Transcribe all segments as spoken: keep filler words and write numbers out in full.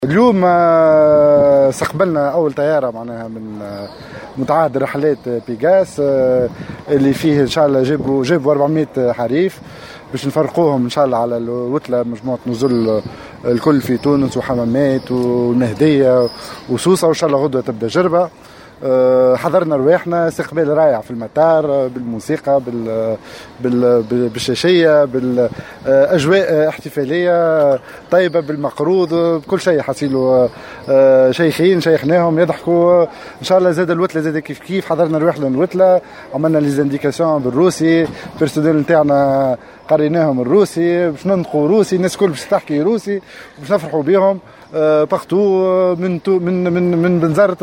اليوم آه، استقبلنا اول طياره معناها من آه، متعهد رحلات بيغاس آه، اللي فيه ان شاء الله جابوا جابوا أربعمائة حريف باش نفرقوهم ان شاء الله على الوتله، مجموعه نزل الكل في تونس وحمامات ونهديه وسوسه، وان شاء الله غدوه تبدا جربه. حضرنا رواحنا استقبال رائع في المطار بالموسيقى بال بال بالشاشيه بالاجواء احتفاليه طيبه بالمقروض بكل شيء حصيلوا شيخين شيخناهم يضحكوا ان شاء الله. زاد الوتله زاد كيف كيف حضرنا رواحنا الوتله، عملنا لي زانديكاسيون بالروسي، بيرسونيل نتاعنا قريناهم الروسي باش ننطقوا روسي، الناس الكل باش تحكي روسي باش نفرحوا بهم باختو من من من من بنزرة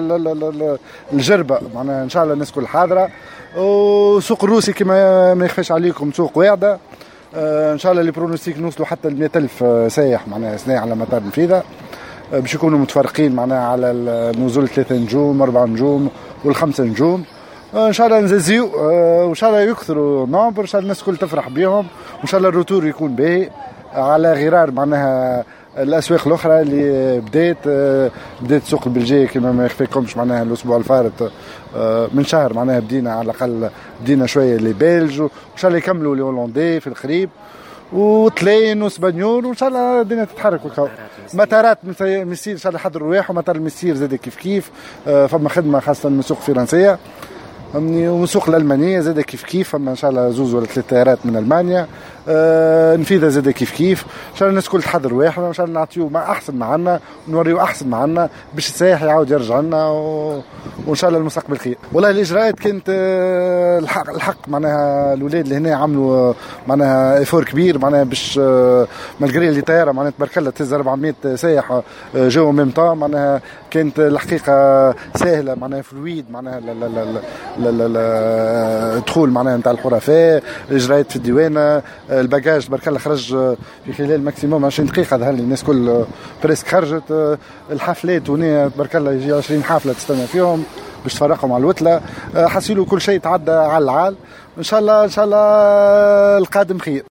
الجربة معناها ان شاء الله الناس كل حاضرة. وسوق الروسي كما ما يخفاش عليكم سوق واعدة ان شاء الله. اللي برونوستيك نوصلوا حتى ل مئة ألف سايح معناها سنة على مطار نفيذة، باش يكونوا متفرقين معناها على النزول ثلاثة نجوم أربعة نجوم والخمسة نجوم ان شاء الله نزازيو، وان شاء الله يكثروا نومبر، ان شاء الله الناس كل تفرح بهم، وان شاء الله الروتور يكون باهي على غرار معناها الاسواق الاخرى اللي بدات بدات سوق البلجيك كما ما يخفيكمش معناها الاسبوع الفارط من شهر معناها بدينا على الاقل بدينا شويه لي بلج، وان شاء الله يكملوا لي هولندي في القريب وطلين واسبانيول، وان شاء الله الدنيا تتحرك. مطارات مسير ان شاء الله حضروا رواح، ومطار المسير زاد كيف كيف فما خدمه خاصه من السوق الفرنسيه وسوق الالمانيه زاد كيف كيف، فما ان شاء الله زوز ولا ثلاث طيارات من المانيا. آه نفيذه زاد كيف كيف ان شاء الله الناس كل تحضر واحد، وان شاء الله نعطيو ما احسن معنا ونوريو احسن معنا باش السائح يعاود يرجع لنا و... وان شاء الله المستقبل خير. والله الاجراءات كانت آه الحق الحق معناها الاولاد اللي هنا عملوا معناها ايفور كبير معناها باش آه مالغري اللي طياره معناها تبارك الله تهز أربعمائة سائح آه جاوا ميم طون، معناها كانت الحقيقه سهله معناها فلويد معناها لا لا لا لا لا لا دخول معناها نتاع الحرفاء، الاجراءات في الديوانه، الباجاج تبارك الله خرج في خلال ماكسيموم عشرين دقيقه، ظهر لي الناس كل بريسك خرجت. الحفلات هنا تبارك الله يجي عشرين حفله تستنى فيهم باش تفرقهم على الوتله، حصيلوا كل شيء تعدى على العال. ان شاء الله ان شاء الله القادم خير.